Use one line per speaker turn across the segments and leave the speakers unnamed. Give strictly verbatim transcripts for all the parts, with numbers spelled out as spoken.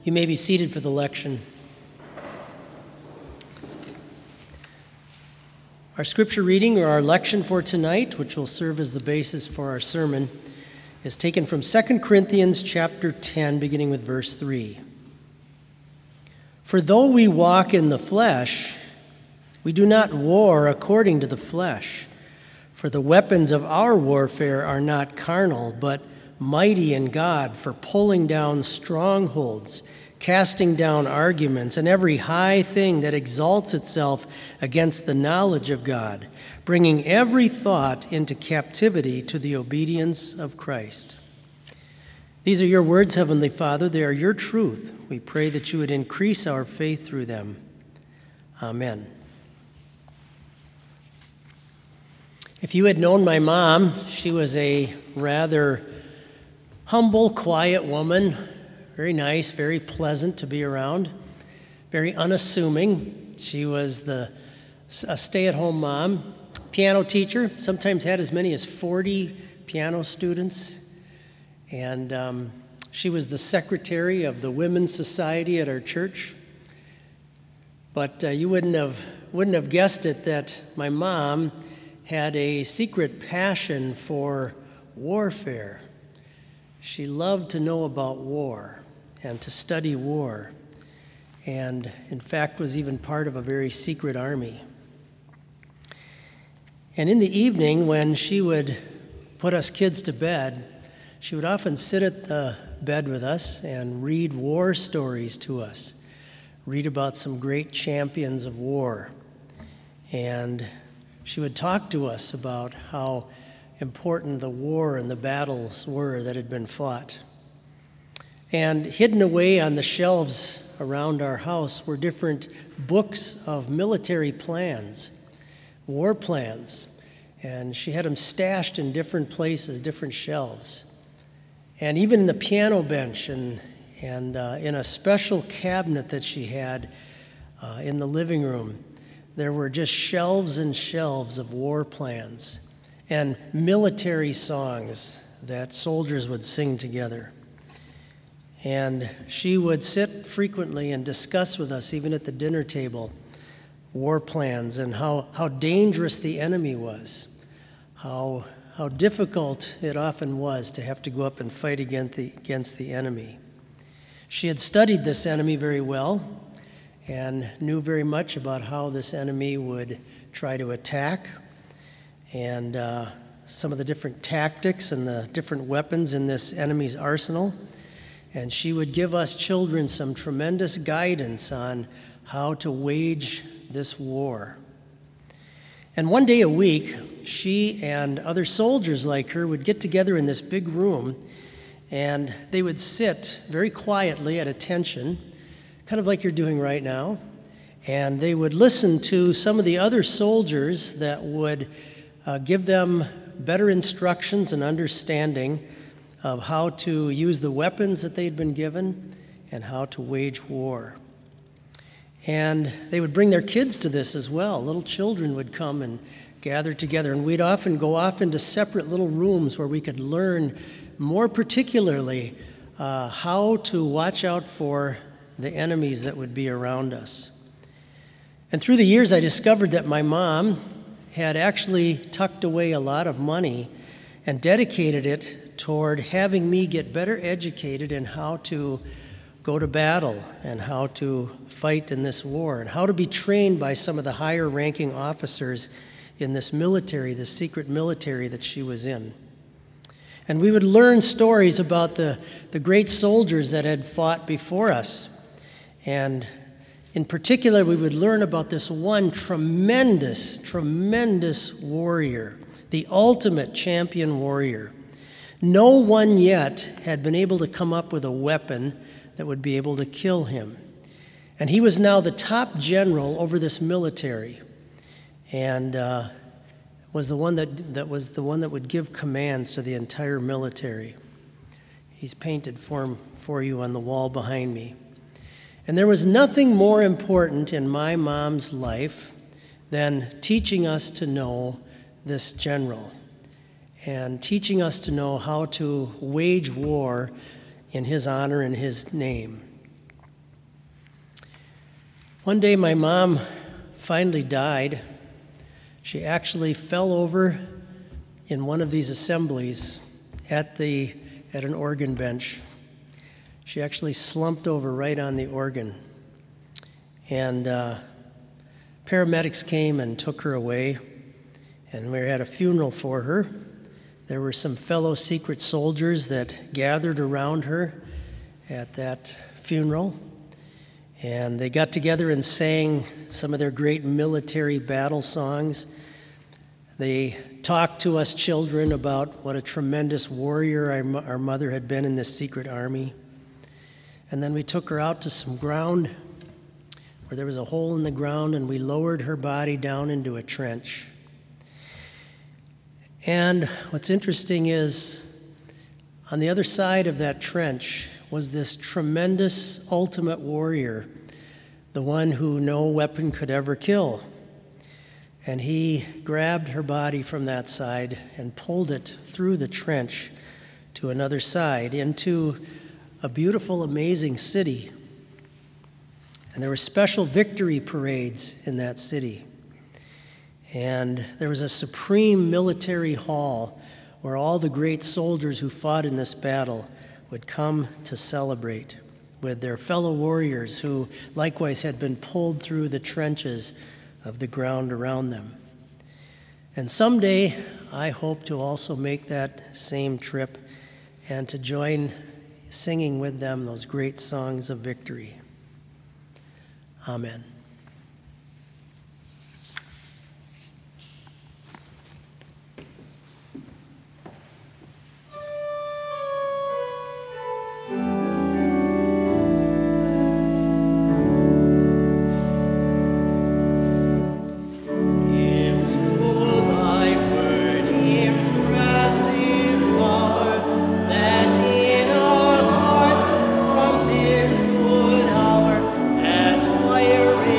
You may be seated for the lection. Our scripture reading, or our lection for tonight, which will serve as the basis for our sermon, is taken from Second Corinthians chapter ten, beginning with verse three. For though we walk in the flesh, we do not war according to the flesh. For the weapons of our warfare are not carnal, but mighty in God for pulling down strongholds, casting down arguments, and every high thing that exalts itself against the knowledge of God, bringing every thought into captivity to the obedience of Christ. These are your words, Heavenly Father. They are your truth. We pray that you would increase our faith through them. Amen. If you had known my mom, she was a rather humble, quiet woman. Very nice, very pleasant to be around, very unassuming. She was the a stay-at-home mom, piano teacher, sometimes had as many as forty piano students. And um, she was the secretary of the Women's Society at our church. But uh, you wouldn't have wouldn't have guessed it that my mom had a secret passion for warfare. She loved to know about war and to study war, and in fact was even part of a very secret army. And in the evening, when she would put us kids to bed, she would often sit at the bed with us and read war stories to us, read about some great champions of war. And she would talk to us about how important the war and the battles were that had been fought. And hidden away on the shelves around our house were different books of military plans, war plans. And she had them stashed in different places, different shelves. And even in the piano bench and, and uh, in a special cabinet that she had uh, in the living room, there were just shelves and shelves of war plans and military songs that soldiers would sing together. And she would sit frequently and discuss with us, even at the dinner table, war plans and how, how dangerous the enemy was, how, how difficult it often was to have to go up and fight against the, against the enemy. She had studied this enemy very well and knew very much about how this enemy would try to attack and uh, some of the different tactics and the different weapons in this enemy's arsenal. And she would give us children some tremendous guidance on how to wage this war. And one day a week, she and other soldiers like her would get together in this big room, and they would sit very quietly at attention, kind of like you're doing right now, and they would listen to some of the other soldiers that would uh, give them better instructions and understanding of how to use the weapons that they'd been given and how to wage war. And they would bring their kids to this as well. Little children would come and gather together, and we'd often go off into separate little rooms where we could learn more particularly uh, how to watch out for the enemies that would be around us. And through the years, I discovered that my mom had actually tucked away a lot of money and dedicated it toward having me get better educated in how to go to battle and how to fight in this war and how to be trained by some of the higher ranking officers in this military, this secret military that she was in. And we would learn stories about the, the great soldiers that had fought before us. And in particular, we would learn about this one tremendous, tremendous warrior, the ultimate champion warrior. No one yet had been able to come up with a weapon that would be able to kill him. And he was now the top general over this military, and uh, was the one that, that was the one that would give commands to the entire military. He's painted for, for you on the wall behind me. And there was nothing more important in my mom's life than teaching us to know this general and teaching us to know how to wage war in his honor and his name. One day my mom finally died. She actually fell over in one of these assemblies at the at an organ bench. She actually slumped over right on the organ. And uh, paramedics came and took her away, and we had a funeral for her. There were some fellow secret soldiers that gathered around her at that funeral, and they got together and sang some of their great military battle songs. They talked to us children about what a tremendous warrior our, our mother had been in this secret army. And then we took her out to some ground where there was a hole in the ground, and we lowered her body down into a trench. And what's interesting is, on the other side of that trench was this tremendous ultimate warrior, the one who no weapon could ever kill. And he grabbed her body from that side and pulled it through the trench to another side into a beautiful, amazing city. And there were special victory parades in that city. And there was a supreme military hall where all the great soldiers who fought in this battle would come to celebrate with their fellow warriors who likewise had been pulled through the trenches of the ground around them. And someday, I hope to also make that same trip and to join singing with them those great songs of victory. Amen.
Fire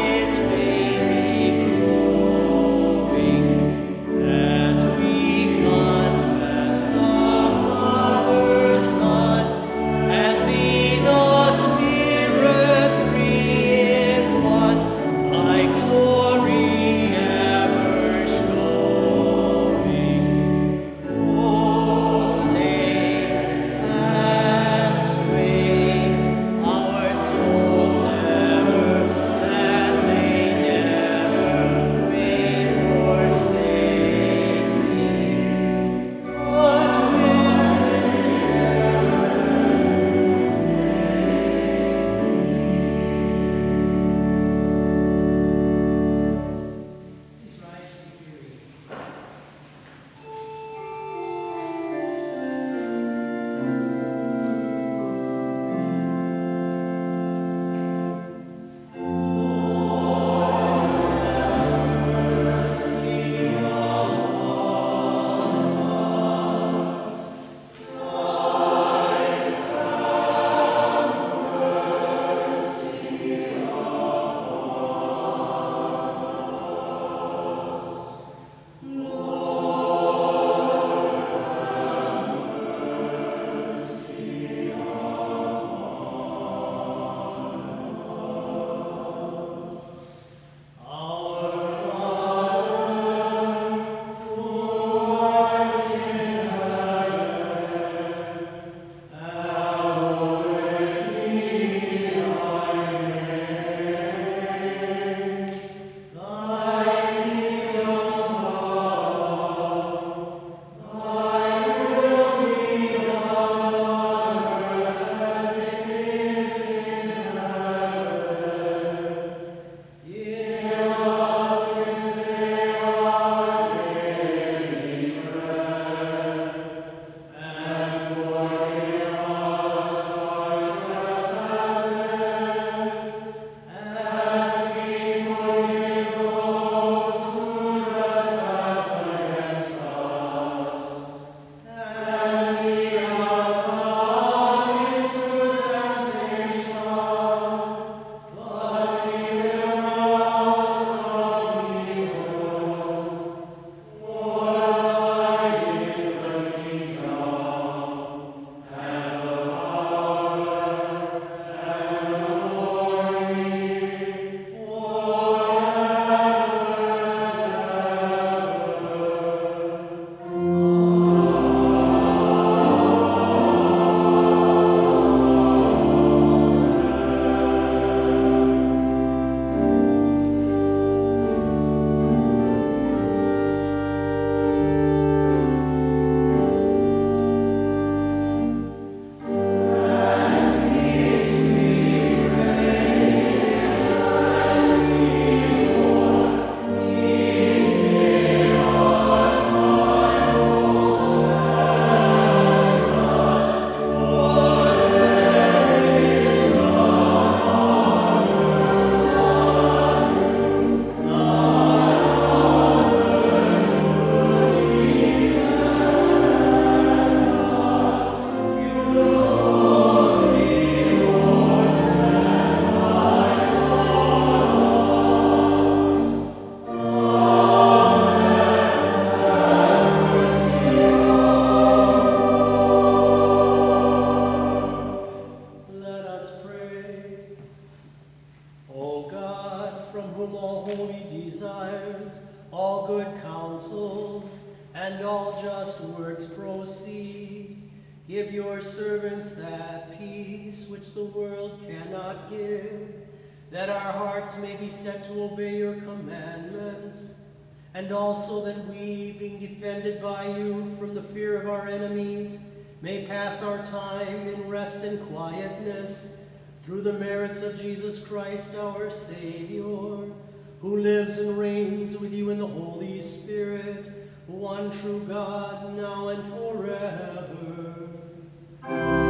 and all just works proceed. Give your servants that peace which the world cannot give, that our hearts may be set to obey your commandments, and also that we, being defended by you from the fear of our enemies, may pass our time in rest and quietness, through the merits of Jesus Christ our Savior, who lives and reigns with you in the Holy Spirit, one true God, now and forever.